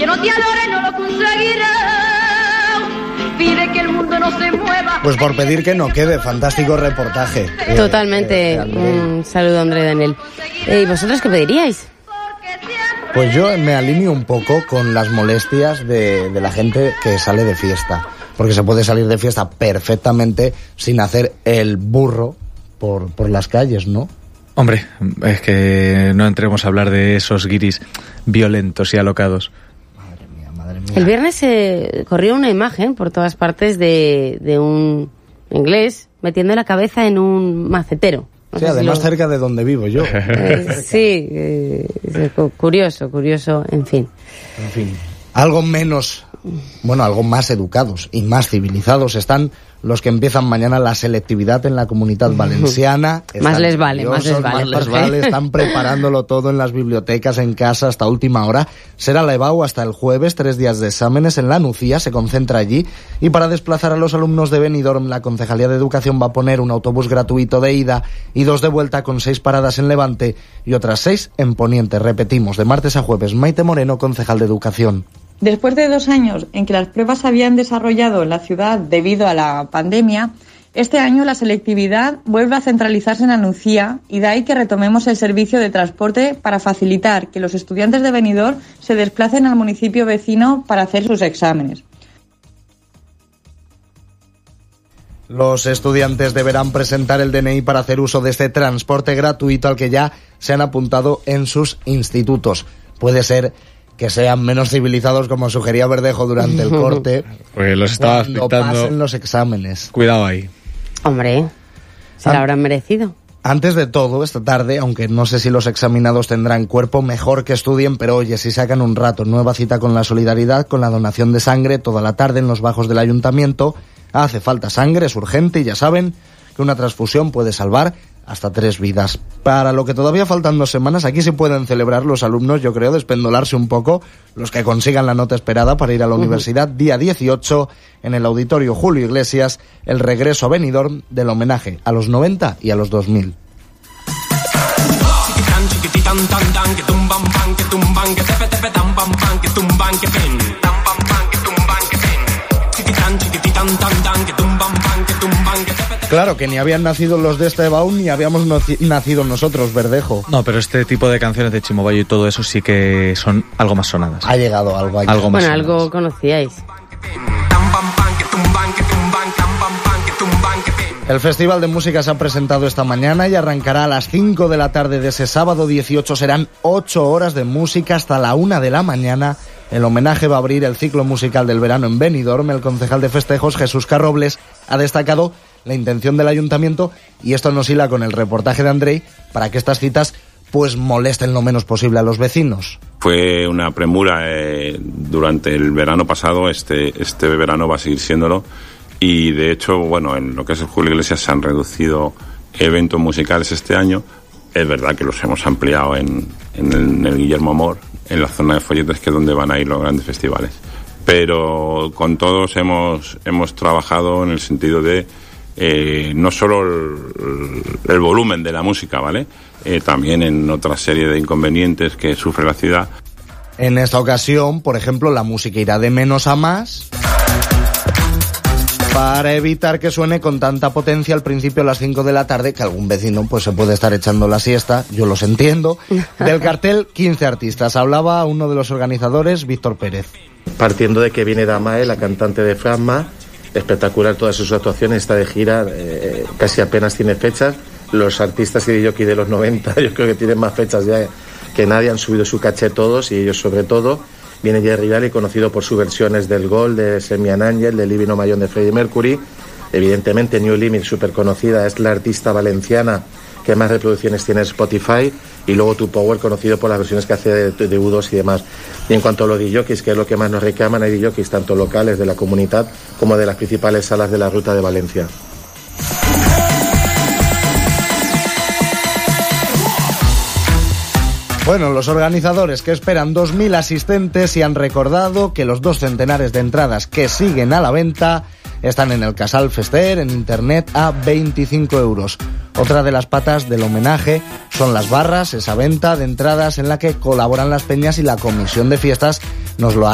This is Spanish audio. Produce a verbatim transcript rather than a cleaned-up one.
que no te adore no lo conseguirá. Pide que el mundo no se mueva. Pues por pedir que no quede, fantástico reportaje. Totalmente. Eh, eh, un saludo, André Daniel. ¿Y vosotros qué pediríais? Pues yo me alineo un poco con las molestias de, de la gente que sale de fiesta. Porque se puede salir de fiesta perfectamente sin hacer el burro por, por las calles, ¿no? Hombre, es que no entremos a hablar de esos guiris violentos y alocados. Madre mía, madre mía. El viernes se corrió una imagen por todas partes de, de un inglés metiendo la cabeza en un macetero. No sí, sé además si lo... cerca de donde vivo yo. Eh, sí, eh, curioso, curioso, en fin. En fin, algo menos, bueno, algo más educados y más civilizados están los que empiezan mañana la selectividad en la Comunitat Valenciana. Más les vale, más les vale. Más les vale, están preparándolo todo en las bibliotecas, en casa, hasta última hora. Será la EBAU hasta el jueves, tres días de exámenes en la Nucía, se concentra allí. Y para desplazar a los alumnos de Benidorm, la Concejalía de Educación va a poner un autobús gratuito de ida y dos de vuelta con seis paradas en Levante y otras seis en Poniente. Repetimos, de martes a jueves. Maite Moreno, concejal de Educación. Después de dos años en que las pruebas se habían desarrollado en la ciudad debido a la pandemia, este año la selectividad vuelve a centralizarse en la Nucía y de ahí que retomemos el servicio de transporte para facilitar que los estudiantes de Benidorm se desplacen al municipio vecino para hacer sus exámenes. Los estudiantes deberán presentar el D N I para hacer uso de este transporte gratuito al que ya se han apuntado en sus institutos. Puede ser que sean menos civilizados, como sugería Verdejo durante el corte. Pues los estaba cuando explicando. pasen los exámenes. Cuidado ahí. Hombre, se lo habrán merecido. Antes de todo, esta tarde, aunque no sé si los examinados tendrán cuerpo, mejor que estudien, pero oye, si sacan un rato, nueva cita con la solidaridad, con la donación de sangre, toda la tarde en los bajos del ayuntamiento. Hace falta sangre, es urgente y ya saben que una transfusión puede salvar hasta tres vidas. Para lo que todavía faltan dos semanas, aquí se pueden celebrar los alumnos, yo creo, despendolarse un poco, los que consigan la nota esperada para ir a la uh-huh. universidad, día dieciocho, en el Auditorio Julio Iglesias, el regreso a Benidorm del homenaje a los noventa y a los dos mil. Claro, que ni habían nacido los de esta EBAU ni habíamos nacido nosotros, Verdejo. No, pero este tipo de canciones de Chimo Bayo y todo eso sí que son algo más sonadas. Ha llegado algo ahí. Algo más bueno, sonadas. Algo conocíais. El Festival de Música se ha presentado esta mañana y arrancará a las cinco de la tarde de ese sábado dieciocho. Serán ocho horas de música hasta la una de la mañana. El homenaje va a abrir el ciclo musical del verano en Benidorm. El concejal de festejos, Jesús Carrobles, ha destacado la intención del ayuntamiento, y esto nos hila con el reportaje de Andrei, para que estas citas pues molesten lo menos posible a los vecinos. Fue una premura eh, durante el verano pasado, este, este verano va a seguir siéndolo, y de hecho, bueno, en lo que es el Julio Iglesias se han reducido eventos musicales este año. Es verdad que los hemos ampliado en, en, el, en el Guillermo Amor, en la zona de Folletes, que es donde van a ir los grandes festivales. Pero con todos hemos, hemos trabajado en el sentido de Eh, no solo el, el volumen de la música, ¿vale? Eh, también en otra serie de inconvenientes que sufre la ciudad. En esta ocasión, por ejemplo, la música irá de menos a más para evitar que suene con tanta potencia al principio a las cinco de la tarde, que algún vecino pues se puede estar echando la siesta, yo los entiendo. Del cartel, quince artistas. Hablaba uno de los organizadores, Víctor Pérez. Partiendo de que viene Damae, la cantante de Fragma, espectacular todas sus actuaciones, está de gira, eh, casi apenas tiene fechas. Los artistas y de jockey de los noventa yo creo que tienen más fechas ya que nadie, han subido su caché todos, y ellos sobre todo. Viene Jerry Daly, conocido por sus versiones del Gol, de Semi and Angel, de Living on My Own de Freddie Mercury. Evidentemente New Limit, súper conocida, es la artista valenciana que más reproducciones tiene en Spotify, y luego Two Power, conocido por las versiones que hace de, de U dos y demás. Y en cuanto a los D Js, que es lo que más nos reclaman, hay D Js tanto locales de la comunidad como de las principales salas de la ruta de Valencia. Bueno, los organizadores, que esperan dos mil asistentes, y han recordado que los dos centenares de entradas que siguen a la venta están en el Casal Fester, en internet, a veinticinco euros. Otra de las patas del homenaje son las barras, esa venta de entradas en la que colaboran las peñas, y la comisión de fiestas nos lo ha